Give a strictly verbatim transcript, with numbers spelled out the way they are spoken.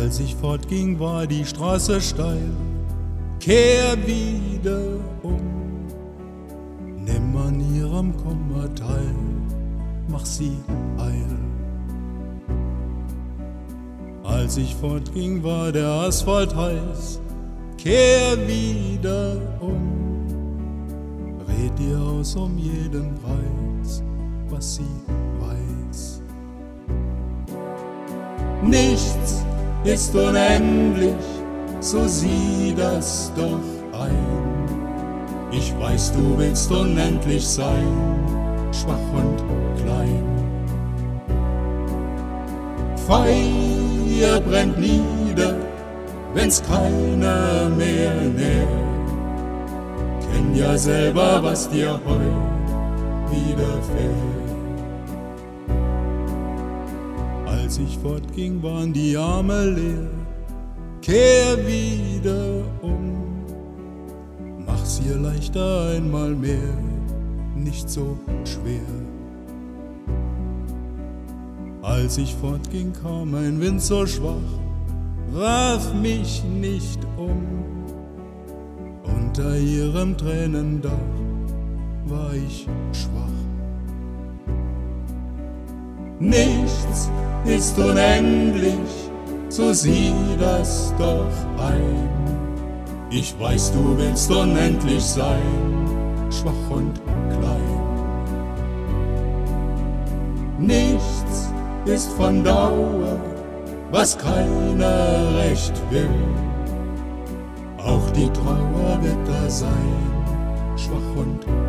Als ich fortging, war die Straße steil. Kehr wieder um, nimm an ihrem Kummer teil, mach sie heil. Als ich fortging, war der Asphalt heiß. Kehr wieder um, red ihr aus um jeden Preis, was sie weiß. Nichts ist unendlich, so sieh das doch ein. Ich weiß, du willst unendlich sein, schwach und klein. Feuer brennt nieder, wenn's keiner mehr nährt. Kenn ja selber, was dir heut widerfährt. Als ich fortging, waren die Arme leer. Kehr wieder um, mach's ihr leichter einmal mehr, nicht so schwer. Als ich fortging, kam ein Wind so schwach, warf mich nicht um. Unter ihrem Tränendach war ich schwach. Nichts ist unendlich, so sieh das doch ein. Ich weiß, du willst unendlich sein, schwach und klein. Nichts ist von Dauer, was keiner recht will. Auch die Trauer wird da sein, schwach und klein.